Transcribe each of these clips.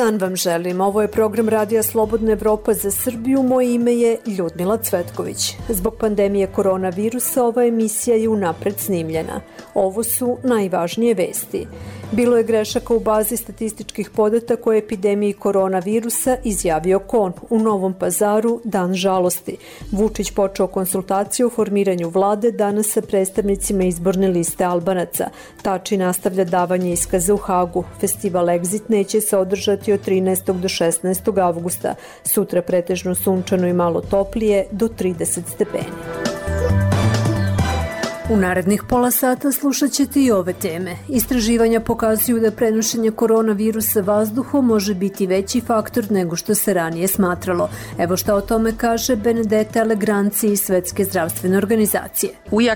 dan vam želim. Ovo je program Radija Slobodna Evropa za Srbiju. Moje ime je Ljudmila Cvetković. Zbog pandemije koronavirusa ova emisija je unapred snimljena. Ovo su najvažnije vesti. Bilo je grešaka u bazi statističkih podataka o epidemiji koronavirusa, izjavio KON. U Novom Pazaru dan žalosti. Vučić počeo konsultacije o formiranju vlade danas sa predstavnicima izborne liste Albanaca. Tači nastavlja davanje iskaza u Hagu. Festival Exit neće se održati od 13. do 16. avgusta. Sutra pretežno sunčano i malo toplije do 30 stepeni. U narednih pola sata slušat ćete i ove teme. Istraživanja pokazuju da prenošenje koronavirusa vazduhom može biti veći faktor nego što se ranije smatralo. Evo šta o tome kaže Benedetta Allegranci iz Svetske zdravstvene organizacije.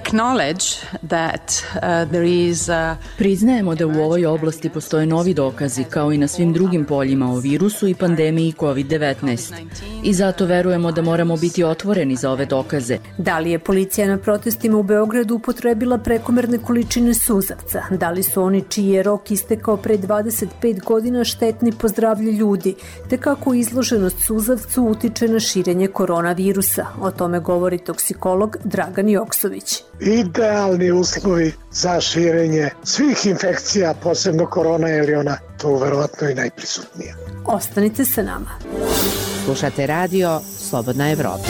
Priznajemo da u ovoj oblasti postoje novi dokazi, kao i na svim drugim poljima o virusu i pandemiji COVID-19. I zato verujemo da moramo biti otvoreni za ove dokaze. Da li je policija na protestima u Beogradu upotrebila prekomerne količine suzavca? Da li su oni čiji je rok istekao pre 25 godina štetni po zdravlje ljudi? Te kako izloženost suzavcu utiče na širenje koronavirusa? O tome govori toksikolog Dragan Joksović. Idealni uslovi za širenje svih infekcija, posebno korona, jer je ona tu verovatno i najprisutnija. Ostanite sa nama. Slušate radio Slobodna Evropa.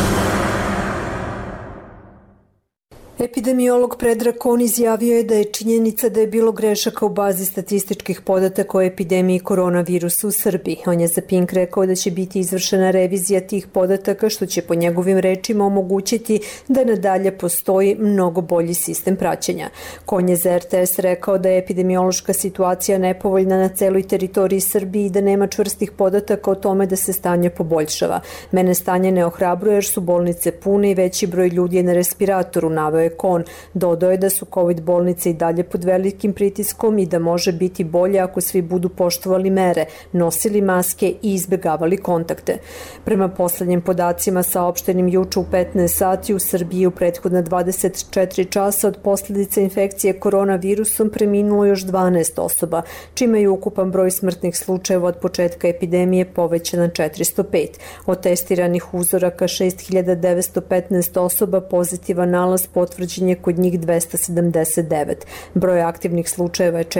Epidemiolog Predrag Kon izjavio je da je činjenica da je bilo grešaka u bazi statističkih podataka o epidemiji koronavirusa u Srbiji. On je za Pink rekao da će biti izvršena revizija tih podataka, što će po njegovim rečima omogućiti da nadalje postoji mnogo bolji sistem praćenja. Kon je za RTS rekao da je epidemiološka situacija nepovoljna na celoj teritoriji Srbije i da nema čvrstih podataka o tome da se stanje poboljšava. Mene stanje ne ohrabruje jer su bolnice pune i veći broj ljudi je na respiratoru, naveo je KON. Dodao je da su COVID bolnice i dalje pod velikim pritiskom i da može biti bolje ako svi budu poštovali mere, nosili maske i izbegavali kontakte. Prema poslednjim podacima saopštenim juče u 15 sati u Srbiji u prethodna 24 časa od posljedica infekcije koronavirusom preminulo još 12 osoba, čime je ukupan broj smrtnih slučajeva od početka epidemije povećan na 405. Od testiranih uzoraka 6915 osoba pozitivan nalaz potvrđen je kod njih 279. Broj aktivnih slučajeva je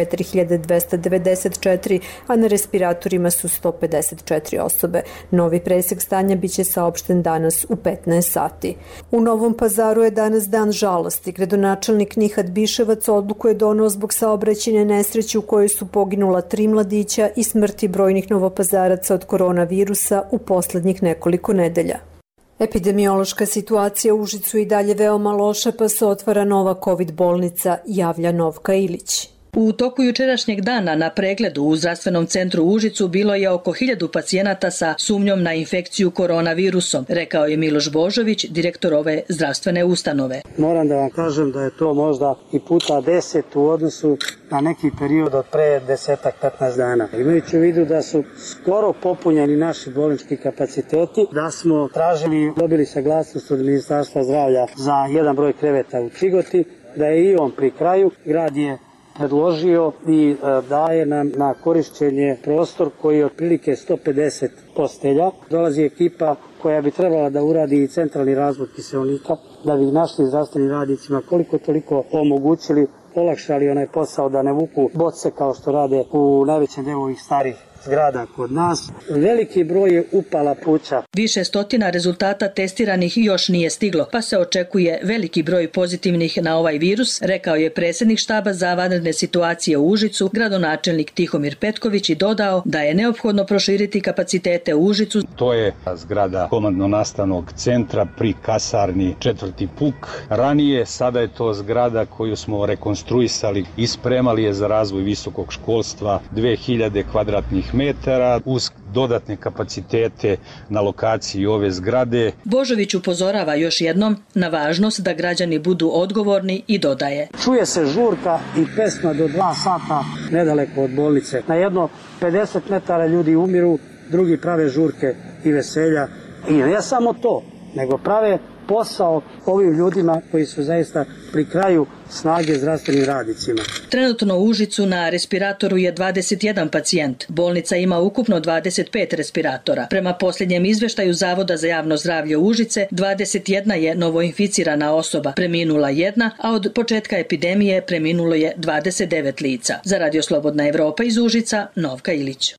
4294, a na respiratorima su 154 osobe. Novi presek stanja biće saopšten danas u 15 sati. U Novom Pazaru je danas dan žalosti. Gradonačelnik Nihat Biševac odluku je doneo zbog saobraćajne nesreće u kojoj su poginula 3 mladića i smrti brojnih novopazaraca od koronavirusa u poslednjih nekoliko nedelja. Epidemiološka situacija u Užicu i dalje veoma loša, pa se otvara nova COVID bolnica, javlja Novka Ilić. U toku jučerašnjeg dana na pregledu u zdravstvenom centru u Užicu bilo je oko 1000 pacijenata sa sumnjom na infekciju koronavirusom, rekao je Miloš Božović, direktor ove zdravstvene ustanove. Moram da vam kažem da je to možda i puta 10 u odnosu na neki period od pre 10-15 dana. Imajući u vidu da su skoro popunjeni naši bolnički kapaciteti, da smo tražili, dobili saglasnost od Ministarstva zdravlja za jedan broj kreveta u Čigoti, da je i on pri kraju, grad je predložio i daje nam na korišćenje prostor koji je otprilike 150 postelja. Dolazi ekipa koja bi trebala da uradi i centralni razvod kiseonika, da bi našim zdravstvenim radnicima koliko toliko omogućili, olakšali onaj posao da ne vuku boce kao što rade u najvećem delu ovih starih zgrada kod nas. Veliki broj je upala pluća. Više stotina rezultata testiranih još nije stiglo, pa se očekuje veliki broj pozitivnih na ovaj virus, rekao je predsjednik štaba za vanredne situacije u Užicu, gradonačelnik Tihomir Petković, i dodao da je neophodno proširiti kapacitete u Užicu. To je zgrada komandno-nastavnog centra pri kasarni 4. puk. Ranije, sada je to zgrada koju smo rekonstruisali i spremali je za razvoj visokog školstva, 2000 kvadratnih metara uz dodatne kapacitete na lokaciji ove zgrade. Božović upozorava još jednom na važnost da građani budu odgovorni i dodaje. Čuje se žurka i pesma do 2 sata nedaleko od bolnice. Na jedno 50 metara ljudi umiru, drugi prave žurke i veselja. I ne samo to, nego prave posao ovim ljudima koji su zaista pri kraju snage zdravstvenim radnicima. Trenutno u Užicu na respiratoru je 21 pacijent. Bolnica ima ukupno 25 respiratora. Prema posljednjem izveštaju Zavoda za javno zdravlje Užice, 21 je novoinficirana osoba, preminula jedna, a od početka epidemije preminulo je 29 lica. Za Radio Slobodna Evropa iz Užica, Novka Ilić.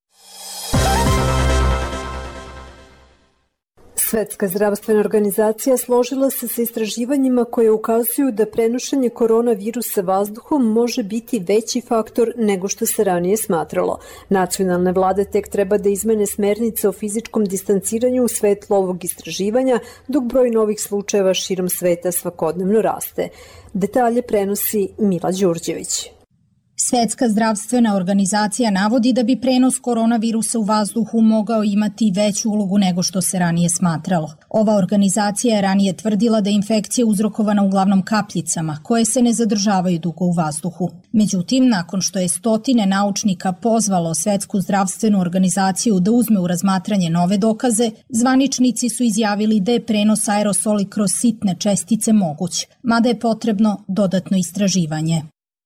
Svetska zdravstvena organizacija složila se sa istraživanjima koje ukazuju da prenošenje koronavirusa vazduhom može biti veći faktor nego što se ranije smatralo. Nacionalne vlade tek treba da izmene smernice o fizičkom distanciranju u svetlu ovog istraživanja, dok broj novih slučajeva širom sveta svakodnevno raste. Detalje prenosi Mila Đurđević. Svetska zdravstvena organizacija navodi da bi prenos koronavirusa u vazduhu mogao imati veću ulogu nego što se ranije smatralo. Ova organizacija je ranije tvrdila da je infekcija uzrokovana uglavnom kapljicama, koje se ne zadržavaju dugo u vazduhu. Međutim, nakon što je stotine naučnika pozvalo Svetsku zdravstvenu organizaciju da uzme u razmatranje nove dokaze, zvaničnici su izjavili da je prenos aerosoli kroz sitne čestice moguć, mada je potrebno dodatno istraživanje.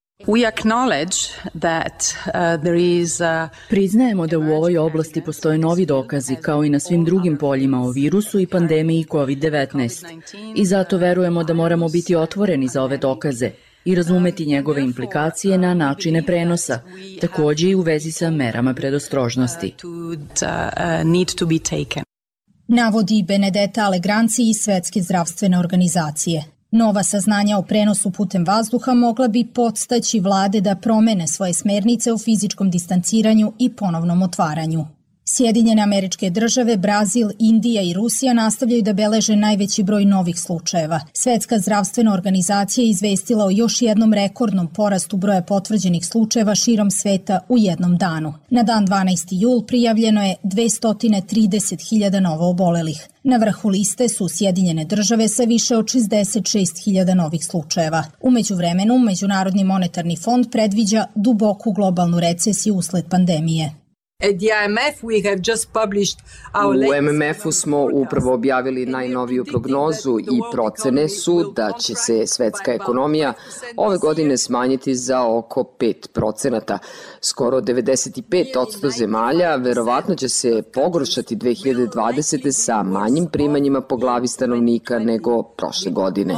Priznajemo da u ovoj oblasti postoje novi dokazi, kao i na svim drugim poljima o virusu i pandemiji COVID-19. I zato verujemo da moramo biti otvoreni za ove dokaze i razumeti njegove implikacije na načine prenosa, takođe i u vezi sa merama predostrožnosti. Navodi Benedetta Allegranci iz Svetske zdravstvene organizacije. Nova saznanja o prenosu putem vazduha mogla bi podstaći vlade da promene svoje smernice o fizičkom distanciranju i ponovnom otvaranju. Sjedinjene Američke Države, Brazil, Indija i Rusija nastavljaju da beleže najveći broj novih slučajeva. Svetska zdravstvena organizacija je izvestila o još jednom rekordnom porastu broja potvrđenih slučajeva širom sveta u jednom danu. Na dan 12. jul prijavljeno je 230.000 novo obolelih. Na vrhu liste su Sjedinjene Države sa više od 66.000 novih slučajeva. U međuvremenu, Međunarodni monetarni fond predviđa duboku globalnu recesiju usled pandemije. U MMF-u smo upravo objavili najnoviju prognozu i procene su da će se svetska ekonomija ove godine smanjiti za oko 5%. Skoro 95% zemalja verovatno će se pogoršati 2020. sa manjim primanjima po glavi stanovnika nego prošle godine.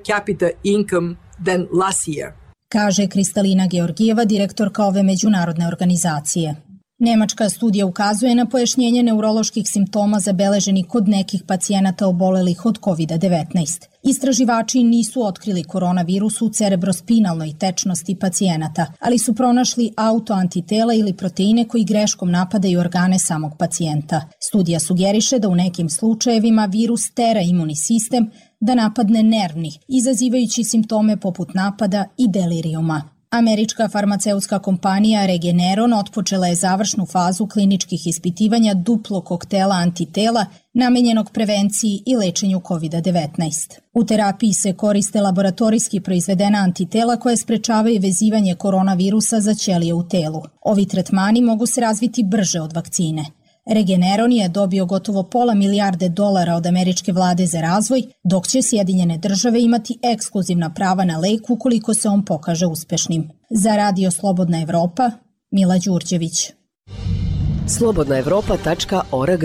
Kaže Kristalina Georgijeva, direktorka ove međunarodne organizacije. Nemačka studija ukazuje na pojašnjenje neuroloških simptoma zabeleženih kod nekih pacijenata obolelih od COVID-19. Istraživači nisu otkrili koronavirus u cerebrospinalnoj tečnosti pacijenata, ali su pronašli autoantitela ili proteine koji greškom napadaju organe samog pacijenta. Studija sugeriše da u nekim slučajevima virus tera imunni sistem da napadne nervni, izazivajući simptome poput napada i delirijuma. Američka farmaceutska kompanija Regeneron otpočela je završnu fazu kliničkih ispitivanja duplog koktela antitela namenjenog prevenciji i lečenju COVID-19. U terapiji se koriste laboratorijski proizvedena antitela koje sprečavaju vezivanje koronavirusa za ćelije u telu. Ovi tretmani mogu se razviti brže od vakcine. Regeneron je dobio gotovo $500 milijarde od američke vlade za razvoj, dok će Sjedinjene Države imati ekskluzivna prava na lek ukoliko se on pokaže uspešnim. Za Radio Slobodna Evropa, Mila Đurđević. slobodnaevropa.org.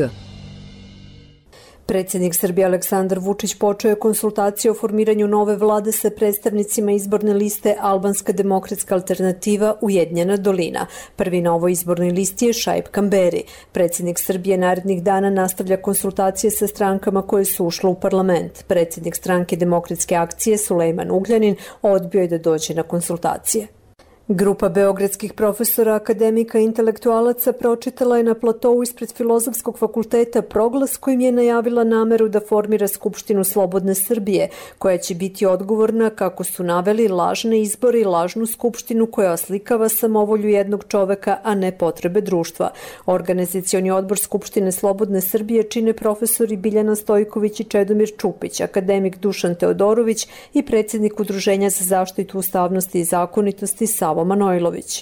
Predsjednik Srbije Aleksandar Vučić počeo je konsultacije o formiranju nove vlade sa predstavnicima izborne liste Albanska demokratska alternativa Ujedinjena dolina. Prvi na ovoj izbornoj listi je Šaip Kamberi. Predsjednik Srbije narednih dana nastavlja konsultacije sa strankama koje su ušle u parlament. Predsjednik stranke Demokratske akcije Sulejman Ugljanin odbio je da dođe na konsultacije. Grupa beogradskih profesora, akademika i intelektualaca pročitala je na platou ispred Filozofskog fakulteta proglas kojim je najavila nameru da formira Skupštinu Slobodne Srbije, koja će biti odgovorna, kako su naveli, lažne izbore i lažnu skupštinu koja oslikava samovolju jednog čoveka, a ne potrebe društva. Organizacioni odbor Skupštine Slobodne Srbije čine profesori Biljana Stojković i Čedomir Čupić, akademik Dušan Teodorović i predsjednik Udruženja za zaštitu ustavnosti i zakonitosti Savo Manojlović.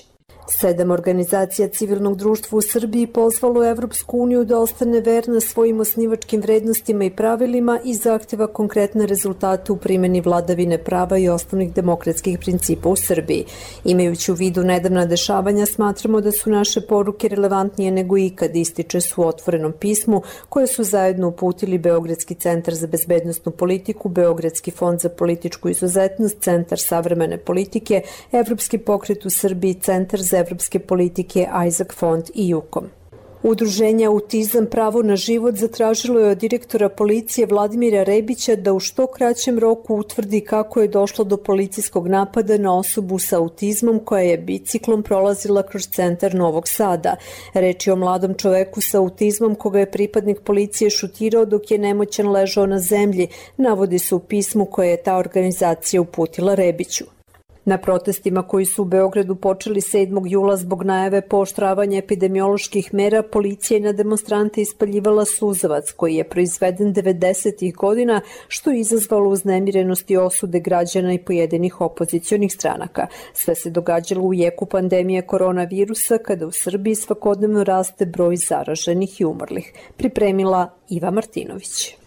7 organizacija civilnog društva u Srbiji pozvalo Evropsku uniju da ostane verna svojim osnivačkim vrednostima i pravilima i zahteva konkretne rezultate u primjeni vladavine prava i osnovnih demokratskih principa u Srbiji. Imajući u vidu nedavna dešavanja, smatramo da su naše poruke relevantnije nego ikad, ističe su u otvorenom pismu koje su zajedno uputili Beogradski centar za bezbednosnu politiku, Beogradski fond za političku izuzetnost, Centar savremene politike, Evropski pokret u Srbiji, Centar za evropske politike, Isaac Fond i Jukom. Udruženje Autizam pravo na život zatražilo je od direktora policije Vladimira Rebića da u što kraćem roku utvrdi kako je došlo do policijskog napada na osobu sa autizmom koja je biciklom prolazila kroz centar Novog Sada. Reč je o mladom čoveku sa autizmom koga je pripadnik policije šutirao dok je nemoćan ležao na zemlji, navodi se u pismu koje je ta organizacija uputila Rebiću. Na protestima koji su u Beogradu počeli 7. jula zbog najave pooštravanja epidemioloških mera, policija je na demonstrante ispaljivala suzavac koji je proizveden 90. godina, što je izazvalo uznemirenost i osude građana i pojedinih opozicionih stranaka. Sve se događalo u jeku pandemije koronavirusa, kada u Srbiji svakodnevno raste broj zaraženih i umrlih. Pripremila Iva Martinović.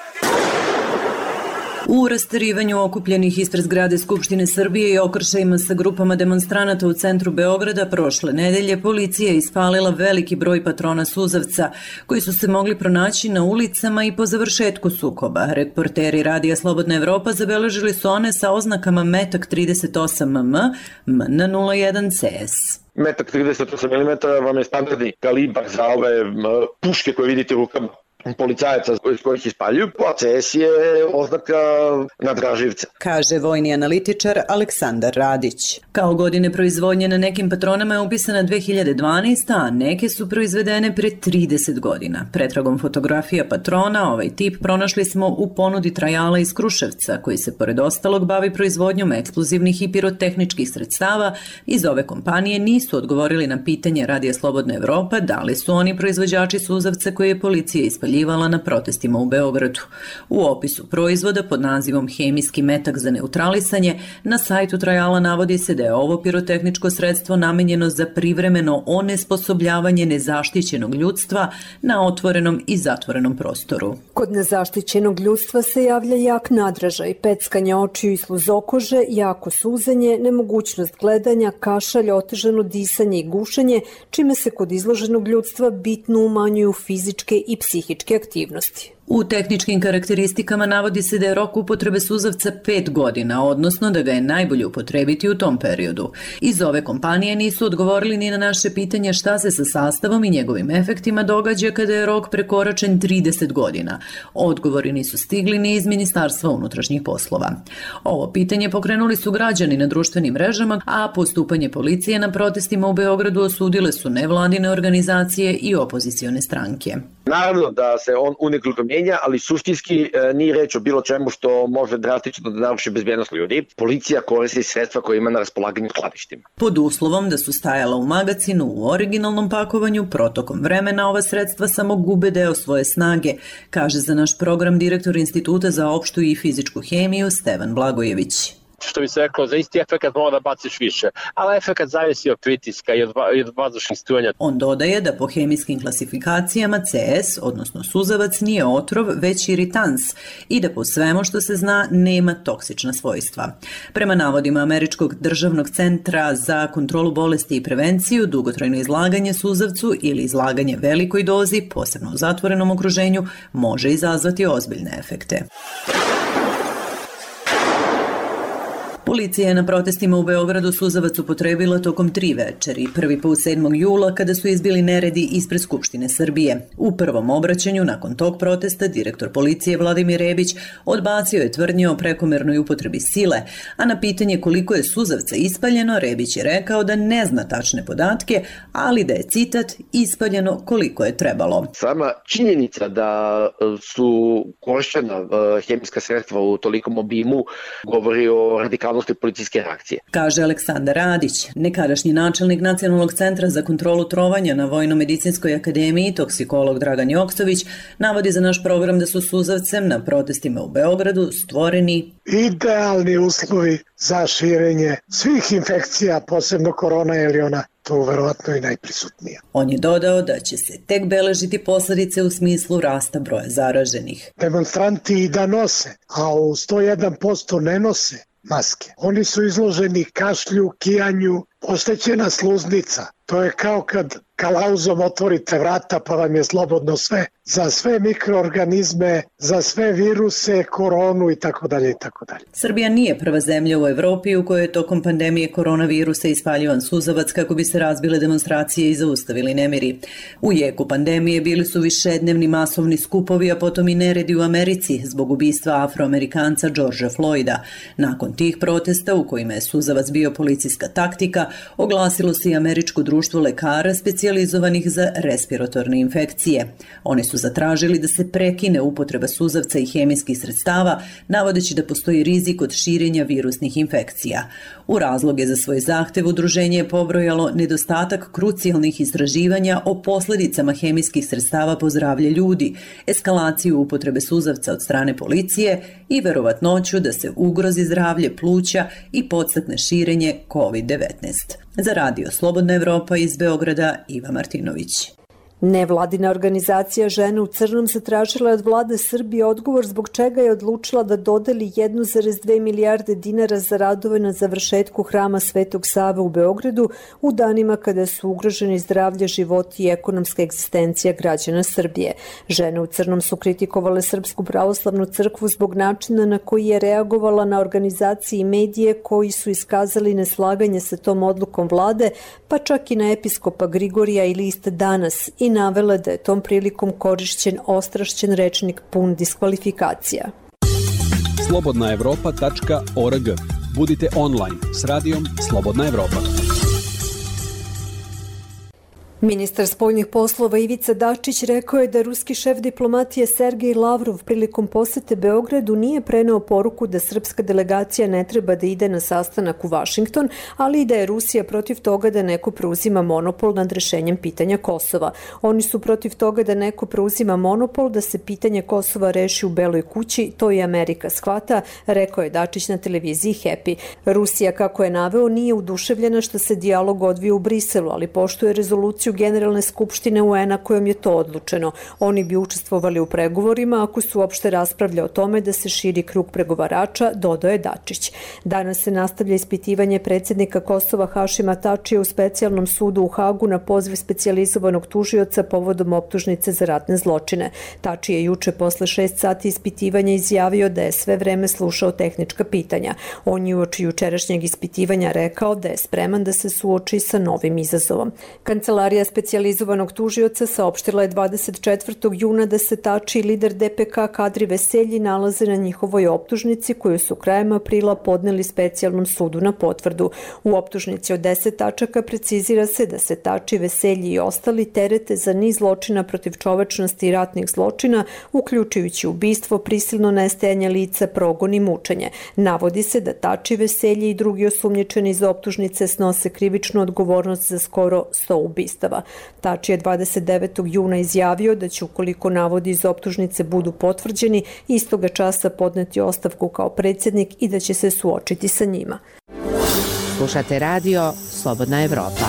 U rasterivanju okupljenih ispred zgrade Skupštine Srbije i okršajima sa grupama demonstranata u centru Beograda prošle nedelje policija je ispalila veliki broj patrona suzavca koji su se mogli pronaći na ulicama i po završetku sukoba. Reporteri Radija Slobodna Evropa zabeležili su one sa oznakama Metak 38mm, MN01 CS. Metak 38 mm vam je standardni kalibar za ove puške koje vidite u rukama policajaca iz kojih ispaljuju, a CS je oznaka nadraživca. Kaže vojni analitičar Aleksandar Radić. Kao godine proizvodnje na nekim patronama je upisana 2012, a neke su proizvedene pre 30 godina. Pretragom fotografija patrona, ovaj tip pronašli smo u ponudi Trajala iz Kruševca, koji se pored ostalog bavi proizvodnjom eksplozivnih i pirotehničkih sredstava. Iz ove kompanije nisu odgovorili na pitanje Radija Slobodna Evropa da li su oni proizvođači suzavca koje je policija ispaljivala na protestima u Beogradu. U opisu proizvoda pod nazivom hemijski metak za neutralisanje na sajtu Trajala navodi se da je ovo pirotehničko sredstvo namenjeno za privremeno onesposobljavanje nezaštićenog ljudstva na otvorenom i zatvorenom prostoru. Kod nezaštićenog ljudstva se javlja jak nadražaj, peckanje očiju i sluzokože, jako suzanje, nemogućnost gledanja, kašalj, otežano disanje i gušenje, čime se kod izloženog ljudstva bitno umanjuju fizičke i psihičke aktivnosti. U tehničkim karakteristikama navodi se da je rok upotrebe suzavca 5 godina, odnosno da ga je najbolje upotrebiti u tom periodu. Iz ove kompanije nisu odgovorili ni na naše pitanje šta se sa sastavom i njegovim efektima događa kada je rok prekoračen 30 godina. Odgovori nisu stigli ni iz Ministarstva unutrašnjih poslova. Ovo pitanje pokrenuli su građani na društvenim mrežama, a postupanje policije na protestima u Beogradu osudile su nevladine organizacije i opozicione stranke. Naravno da se on u nekoliko menja, ali suštinski nije reč o bilo čemu što može drastično da naruši bezbednost ljudi. Policija koristi sredstva koje ima na raspolaganju skladištima. Pod uslovom da su stajala u magacinu u originalnom pakovanju, protokom vremena ova sredstva samo gube deo svoje snage, kaže za naš program direktor Instituta za opštu i fizičku hemiju Stevan Blagojević. Što bi se reklo, za isti efekat mora da baciš više, ali efekat zavisi od pritiska i od vazdušnih strujanja. On dodaje da po hemijskim klasifikacijama CS, odnosno suzavac, nije otrov, već iritans i da po svemu što se zna nema toksična svojstva. Prema navodima Američkog državnog centra za kontrolu bolesti i prevenciju, dugotrajno izlaganje suzavcu ili izlaganje velikoj dozi, posebno u zatvorenom okruženju, može izazvati ozbiljne efekte. Policija je na protestima u Beogradu suzavac upotrebila tokom 3 večeri. Prvi put 7. jula kada su izbili neredi ispred Skupštine Srbije. U prvom obraćanju nakon tog protesta direktor policije Vladimir Rebić odbacio je tvrdnje o prekomernoj upotrebi sile, a na pitanje koliko je suzavca ispaljeno, Rebić je rekao da ne zna tačne podatke, ali da je, citat, ispaljeno koliko je trebalo. Sama činjenica da su korišćena hemijska sredstva u tolikom obimu govori o radikalnosti policijske reakcije. Kaže Aleksandar Radić, nekadašnji načelnik Nacionalnog centra za kontrolu trovanja na Vojno-medicinskoj akademiji, toksikolog Dragan Joksović, navodi za naš program da su suzavcem na protestima u Beogradu stvoreni idealni uslovi za širenje svih infekcija, posebno korona ili ona tu verovatno i najprisutnija. On je dodao da će se tek beležiti posledice u smislu rasta broja zaraženih. Demonstranti i da nose, a u 101% ne nose maske. Oni su izloženi kašlju, kijanju, oštećena sluznica. To je kao kad kalauzom otvorite vrata pa vam je slobodno sve. Za sve mikroorganizme, za sve viruse, koronu i tako dalje i tako dalje. Srbija nije prva zemlja u Evropi u kojoj je tokom pandemije koronavirusa ispaljivan suzavac kako bi se razbile demonstracije i zaustavili nemiri. U jeku pandemije bili su višednevni masovni skupovi, a potom i neredi u Americi zbog ubistva Afroamerikanca Georgea Floyda. Nakon tih protesta u kojima je suzavac bio policijska taktika, oglasilo se i Američko društvo lekara specijalizovanih za respiratorne infekcije. Oni su zatražili da se prekine upotreba suzavca i hemijskih sredstava, navodeći da postoji rizik od širenja virusnih infekcija. U razloge za svoj zahtev udruženje je pobrojalo nedostatak krucijalnih istraživanja o posledicama hemijskih sredstava po zdravlje ljudi, eskalaciju upotrebe suzavca od strane policije i verovatnoću da se ugrozi zdravlje pluća i podstakne širenje COVID-19. Za radio Slobodna Evropa iz Beograda, Iva Martinović. Nevladina organizacija Žene u crnom zatražila od vlade Srbije odgovor zbog čega je odlučila da dodeli 1,2 milijarde dinara za radove na završetku hrama Svetog Save u Beogradu u danima kada su ugroženi zdravlje, životi i ekonomska egzistencija građana Srbije. Žene u crnom su kritikovale Srpsku pravoslavnu crkvu zbog načina na koji je reagovala na organizacije i medije koji su iskazali neslaganje sa tom odlukom vlade, pa čak i na episkopa Grigorija i list Danas i navela da je tom prilikom korišćen ostrašćen rečnik pun diskvalifikacija. slobodnaevropa.org. Budite online s radijom Slobodna Evropa. Ministar spoljnih poslova Ivica Dačić rekao je da ruski šef diplomatije Sergej Lavrov prilikom posete Beogradu nije preneo poruku da srpska delegacija ne treba da ide na sastanak u Vašington, ali i da je Rusija protiv toga da neko preuzima monopol nad rešenjem pitanja Kosova. Oni su protiv toga da neko preuzima monopol da se pitanje Kosova reši u Beloj kući, to i Amerika shvata, rekao je Dačić na televiziji Happy. Rusija, kako je naveo, nije uduševljena što se dijalog odvija u Briselu, ali poštuje rezoluciju Generalne skupštine UN-a kojom je to odlučeno. Oni bi učestvovali u pregovorima ako su uopšte raspravlja o tome da se širi krug pregovarača, dodao je Dačić. Danas se nastavlja ispitivanje predsjednika Kosova Hašima Tačija u specijalnom sudu u Hagu na poziv specijalizovanog tužioca povodom optužnice za ratne zločine. Tači je juče posle 6 sati ispitivanja izjavio da je sve vreme slušao tehnička pitanja. On je uoči jučerašnjeg ispitivanja rekao da je spreman da se suoči sa novim izazovom. Kancelarija specijalizovanog tužioca saopštila je 24. juna da se Tači, lider DPK Kadri Veselji, nalaze na njihovoj optužnici koju su krajem aprila podneli specijalnom sudu na potvrdu. U optužnici od 10 tačaka precizira se da se Tači, Veselji i ostali terete za niz zločina protiv čovečnosti i ratnih zločina, uključujući ubistvo, prisilno nestajanje lica, progon i mučenje. Navodi se da Tači, Veselji i drugi osumnjičeni iz optužnice snose krivičnu odgovornost za skoro 100 ubistava. Tači je 29. juna izjavio da će, ukoliko navodi iz optužnice budu potvrđeni, istoga časa podneti ostavku kao predsjednik i da će se suočiti sa njima. Slušate radio Slobodna Evropa.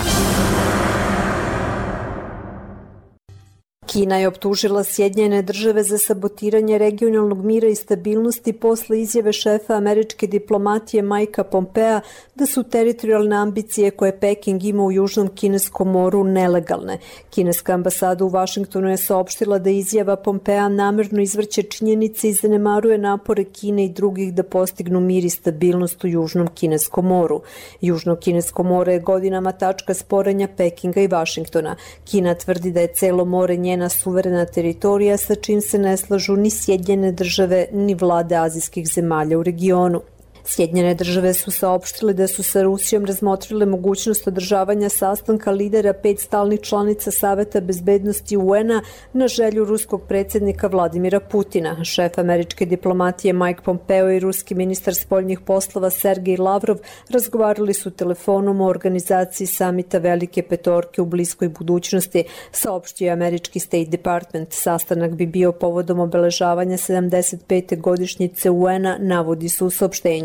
Kina je optužila Sjedinjene države za sabotiranje regionalnog mira i stabilnosti posle izjave šefa američke diplomatije Mikea Pompea da su teritorijalne ambicije koje Peking ima u Južnom Kineskom moru nelegalne. Kineska ambasada u Vašingtonu je saopštila da izjava Pompea namerno izvrće činjenice i zanemaruje napore Kine i drugih da postignu mir i stabilnost u Južnom Kineskom moru. Južno Kinesko more je godinama tačka sporenja Pekinga i Vašingtona. Kina tvrdi da je celo more njena suverena teritorija sa čim se ne slažu ni Sjedinjene države ni vlade azijskih zemalja u regionu. Sjedinjene države su saopštile da su sa Rusijom razmotrile mogućnost održavanja sastanka lidera 5 stalnih članica Saveta bezbednosti UN-a na želju ruskog predsjednika Vladimira Putina. Šef američke diplomatije Mike Pompeo i ruski ministar spoljnih poslova Sergej Lavrov razgovarali su telefonom o organizaciji samita Velike petorke u bliskoj budućnosti, saopštio je američki State Department. Sastanak bi bio povodom obeležavanja 75. godišnjice UN-a, navodi se u saopštenju.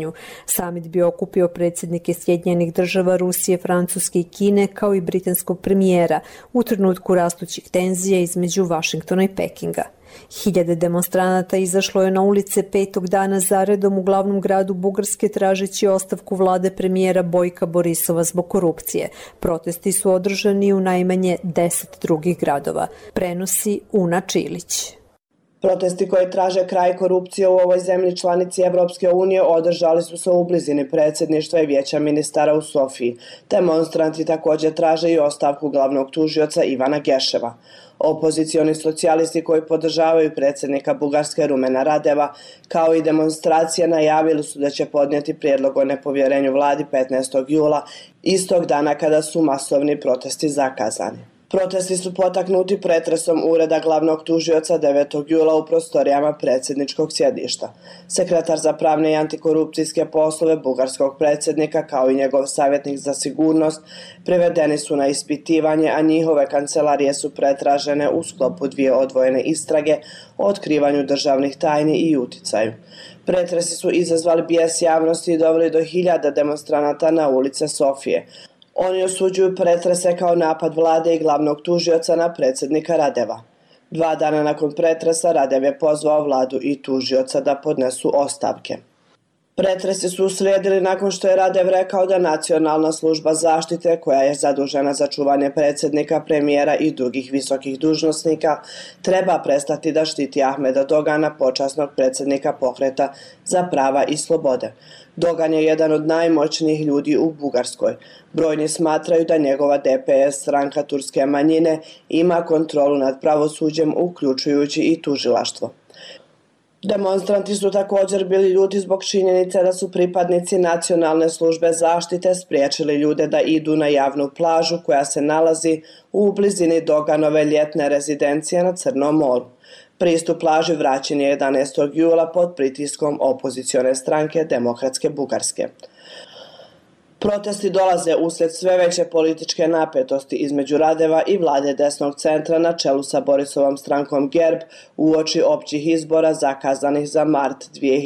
pitanju. Samit bi okupio predsjednike Sjedinjenih država, Rusije, Francuske i Kine, kao i britanskog premijera u trenutku rastućih tenzija između Vašingtona i Pekinga. Hiljade demonstranata izašlo je na ulice 5. dana zaredom u glavnom gradu Bugarske tražeći ostavku vlade premijera Bojka Borisova zbog korupcije. Protesti su održani u najmanje 10 drugih gradova. Prenosi Una Čilić. Protesti koji traže kraj korupcije u ovoj zemlji članici Evropske unije održali su se u blizini predsjedništva i vijeća ministara u Sofiji. Demonstranti također traže i ostavku glavnog tužioca Ivana Geševa. Opozicioni socijalisti koji podržavaju predsjednika Bugarske Rumena Radeva, kao i demonstracije, najavili su da će podnijeti prijedlog o nepovjerenju vladi 15. jula, istog dana kada su masovni protesti zakazani. Protesti su potaknuti pretresom ureda glavnog tužioca 9. jula u prostorijama predsjedničkog sjedišta. Sekretar za pravne i antikorupcijske poslove bugarskog predsjednika, kao i njegov savjetnik za sigurnost, privedeni su na ispitivanje, a njihove kancelarije su pretražene u sklopu 2 odvojene istrage o otkrivanju državnih tajni i uticaju. Pretresi su izazvali bijes javnosti i doveli do hiljada demonstranata na ulice Sofije. Oni osuđuju pretrese kao napad vlade i glavnog tužioca na predsjednika Radeva. 2 dana nakon pretresa Radev je pozvao vladu i tužioca da podnesu ostavke. Pretresi su uslijedili nakon što je Radev rekao da Nacionalna služba zaštite, koja je zadužena za čuvanje predsjednika, premijera i drugih visokih dužnosnika, treba prestati da štiti Ahmeda Dogana, počasnog predsjednika Pokreta za prava i slobode. Dogan je jedan od najmoćnijih ljudi u Bugarskoj. Brojni smatraju da njegova DPS, stranka turske manjine, ima kontrolu nad pravosuđem, uključujući i tužilaštvo. Demonstranti su također bili ljuti zbog činjenice da su pripadnici Nacionalne službe zaštite spriječili ljude da idu na javnu plažu koja se nalazi u blizini Doganove ljetne rezidencije na Crnom moru. Pristup plaži vraćen je 11. jula pod pritiskom opozicione stranke Demokratske Bugarske. Protesti dolaze uslijed sve veće političke napetosti između Radeva i vlade desnog centra na čelu sa Borisovom strankom GERB uoči općih izbora zakazanih za mart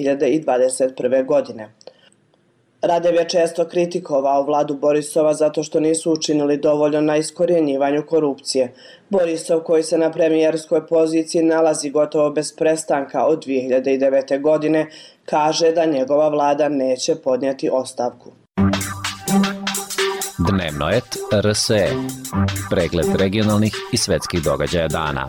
2021. godine. Radev je često kritikovao vladu Borisova zato što nisu učinili dovoljno na iskorjenjivanju korupcije. Borisov, koji se na premijerskoj poziciji nalazi gotovo bez prestanka od 2009. godine, kaže da njegova vlada neće podnijeti ostavku. Dnevnoet RSE. Pregled regionalnih i svetskih događaja dana.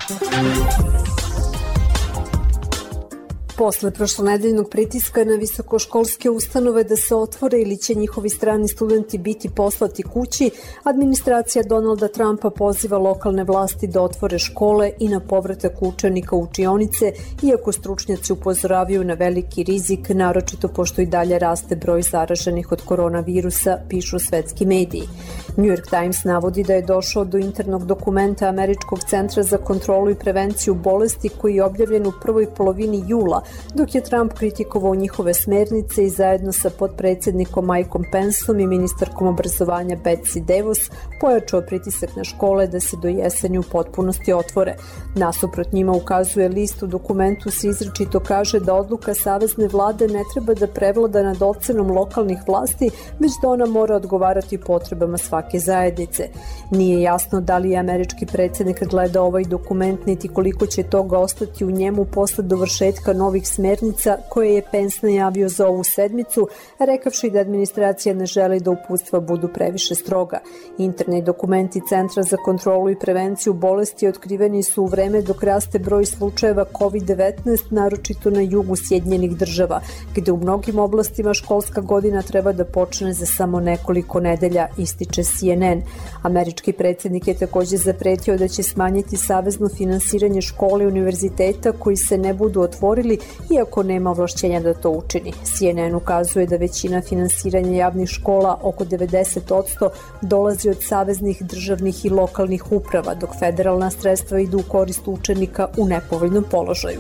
Posle prošlonedeljnog pritiska na visokoškolske ustanove da se otvore ili će njihovi strani studenti biti poslati kući, administracija Donalda Trumpa poziva lokalne vlasti da otvore škole i na povratak učenika u učionice, iako stručnjaci upozoravaju na veliki rizik, naročito pošto i dalje raste broj zaraženih od koronavirusa, pišu svetski mediji. New York Times navodi da je došao do internog dokumenta Američkog centra za kontrolu i prevenciju bolesti koji je objavljen u prvoj polovini jula, dok je Trump kritikovao njihove smernice i zajedno sa potpredsjednikom Mikeom Penceom i ministarkom obrazovanja Betsy DeVos pojačao pritisak na škole da se do jeseni u potpunosti otvore. Nasuprot njima ukazuje list, u dokumentu se izričito kaže da odluka savezne vlade ne treba da prevlada nad ocenom lokalnih vlasti, već da ona mora odgovarati potrebama svake zajednice. Nije jasno da li je američki predsjednik gleda ovaj dokument, niti koliko će toga ostati u njemu posle dovršetka novih smernica koje je Pence najavio za ovu sedmicu, rekavši da administracija ne želi da uputstva budu previše stroga. Interni dokumenti Centra za kontrolu i prevenciju bolesti otkriveni su u vreme dok raste broj slučajeva COVID-19, naročito na jugu Sjedinjenih država, gde u mnogim oblastima školska godina treba da počne za samo nekoliko nedelja, ističe CNN. Američki predsjednik je također zapretio da će smanjiti savezno finansiranje škole i univerziteta koji se ne budu otvorili, iako nema ovlašćenja da to učini. CNN ukazuje da većina finansiranja javnih škola, oko 90%, dolazi od saveznih, državnih i lokalnih uprava, dok federalna sredstva idu u korist učenika u nepovoljnom položaju.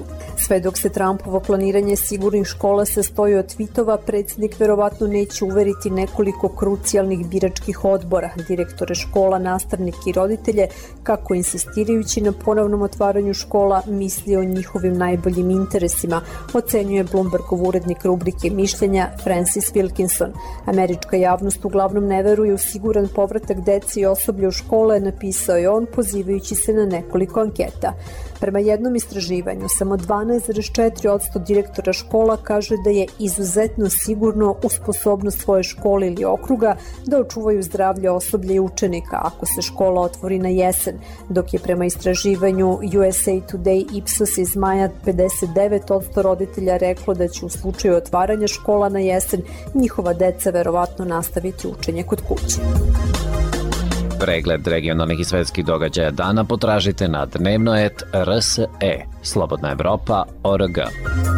Sve dok se Trumpovo planiranje sigurnih škola sastoji od tvitova, predsjednik verovatno neće uveriti nekoliko krucijalnih biračkih odbora, direktore škola, nastavnike i roditelje, kako insistirajući na ponovnom otvaranju škola misli o njihovim najboljim interesima, ocenjuje Bloombergov urednik rubrike mišljenja Francis Wilkinson. Američka javnost uglavnom ne veruje u siguran povratak deci i osoblja u škole, napisao je on pozivajući se na nekoliko anketa. Prema jednom istraživanju, samo 12,4% direktora škola kaže da je izuzetno sigurno u sposobnost svoje škole ili okruga da očuvaju zdravlje osoblja i učenika ako se škola otvori na jesen, dok je prema istraživanju USA Today Ipsos iz maja 59% roditelja reklo da će u slučaju otvaranja škola na jesen njihova deca verovatno nastaviti učenje kod kuće. Pregled regionalnih i svetskih događaja dana potražite na dnevno.rse, slobodnaevropa.org.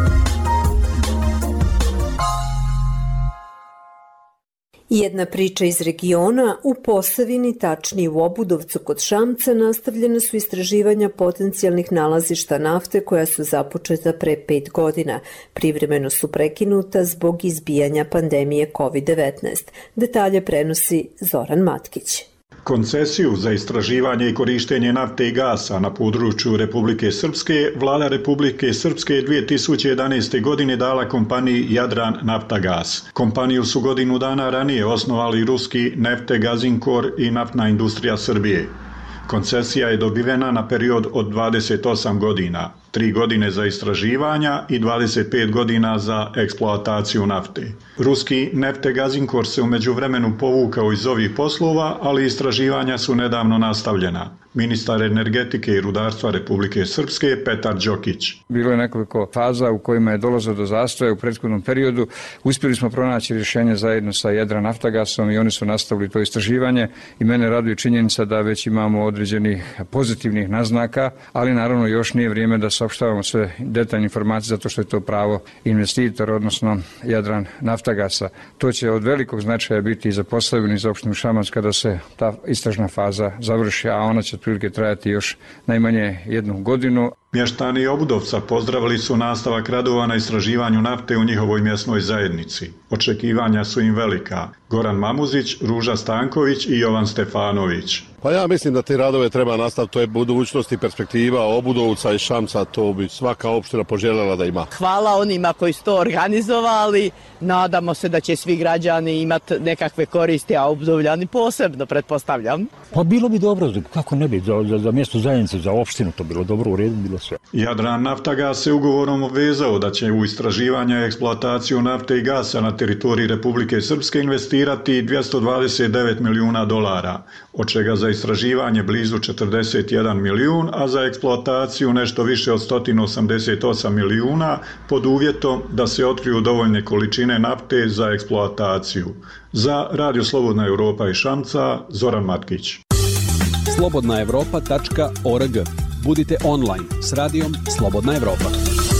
Jedna priča iz regiona, u Posavini, tačnije u Obudovcu kod Šamca, nastavljene su istraživanja potencijalnih nalazišta nafte koja su započeta pre 5 godina. Privremeno su prekinuta zbog izbijanja pandemije COVID-19. Detalje prenosi Zoran Matkić. Koncesiju za istraživanje i korištenje nafte i gasa na području Republike Srpske vlada Republike Srpske 2011. godine dala kompaniji Jadran Naftagas. Kompaniju su godinu dana ranije osnovali ruski Neftegazinkor i Naftna industrija Srbije. Koncesija je dobivena na period od 28 godina, 3 godine za istraživanja i 25 godina za eksploataciju nafte. Ruski Neftegazinkor se u međuvremenu povukao iz ovih poslova, ali istraživanja su nedavno nastavljena. Ministar energetike i rudarstva Republike Srpske Petar Đokić. Bilo je nekoliko faza u kojima je dolazilo do zastoja u prethodnom periodu. Uspjeli smo pronaći rješenje zajedno sa Jadran Naftagasom i oni su nastavili to istraživanje i mene raduje činjenica da već imamo određenih pozitivnih naznaka, ali naravno još nije vrijeme da saopštavamo sve detaljne informacije zato što je to pravo investitor, odnosno Jadran Naftagasa. To će od velikog značaja biti i za Posavinu i za opštinu Šamac kada se ta istražna faza završi, a ona će otprilike trajati još najmanje 1 godinu. Mještani Obudovca pozdravili su nastavak radova na istraživanju nafte u njihovoj mjesnoj zajednici. Očekivanja su im velika. Goran Mamuzić, Ruža Stanković i Jovan Stefanović. Pa ja mislim da te radove treba nastaviti, to je budućnost i perspektiva Obudovca i Šamca, to bi svaka opština poželjela da ima. Hvala onima koji su to organizovali, nadamo se da će svi građani imati nekakve koristi, a Obudovljani posebno, pretpostavljam. Pa bilo bi dobro, kako ne bi, za mjesto zajednice, za opštinu to bilo dobro, u redu bilo sve. Jadran Naftagas se ugovorom obvezao da će u istraživanje i eksploataciju nafte i gasa na teritoriji Republike Srpske investirati $229 milijuna, od čega za istraživanje blizu 41 milijun, a za eksploataciju nešto više od 188 milijuna pod uvjetom da se otkriju dovoljne količine nafte za eksploataciju. Za Radio Slobodna Evropa i Šamca, Zoran Matkić. slobodnaevropa.org. Budite online s radijom Slobodna Evropa.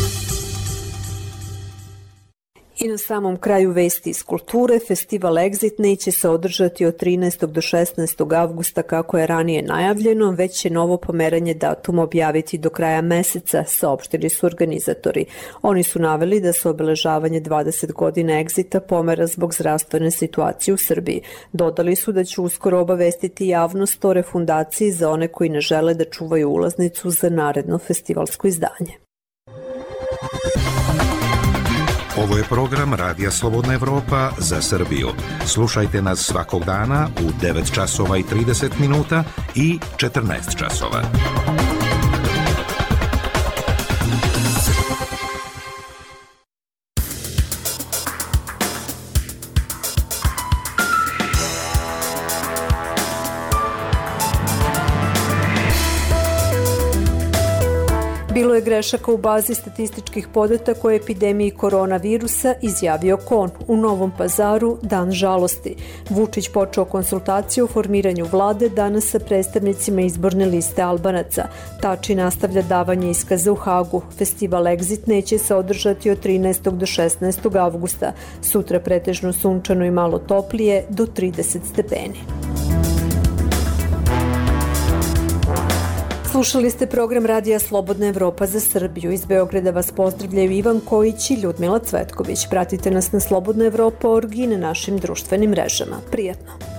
I na samom kraju vesti iz kulture, festival Exit neće se održati od 13. do 16. avgusta kako je ranije najavljeno, već će novo pomeranje datuma objaviti do kraja meseca, saopštili su organizatori. Oni su naveli da se obeležavanje 20 godina Exita pomera zbog zdravstvene situacije u Srbiji. Dodali su da će uskoro obavestiti javnost o refundaciji za one koji ne žele da čuvaju ulaznicu za naredno festivalsko izdanje. Ovo je program Radija Slobodna Evropa za Srbiju. Slušajte nas svakog dana u 9 časova i 30 minuta i 14 časova. Bilo je grešaka u bazi statističkih podataka o epidemiji koronavirusa, izjavio KON. U Novom Pazaru dan žalosti. Vučić počeo konsultacije o formiranju vlade danas sa predstavnicima izborne liste Albanaca. Tači nastavlja davanje iskaza u Hagu. Festival Exit neće se održati od 13. do 16. avgusta. Sutra pretežno sunčano i malo toplije do 30 stepeni. Slušali ste program Radija Slobodna Evropa za Srbiju. Iz Beograda vas pozdravljaju Ivan Kojić i Ljudmila Cvetković. Pratite nas na slobodnaevropa.org i na našim društvenim mrežama. Prijatno!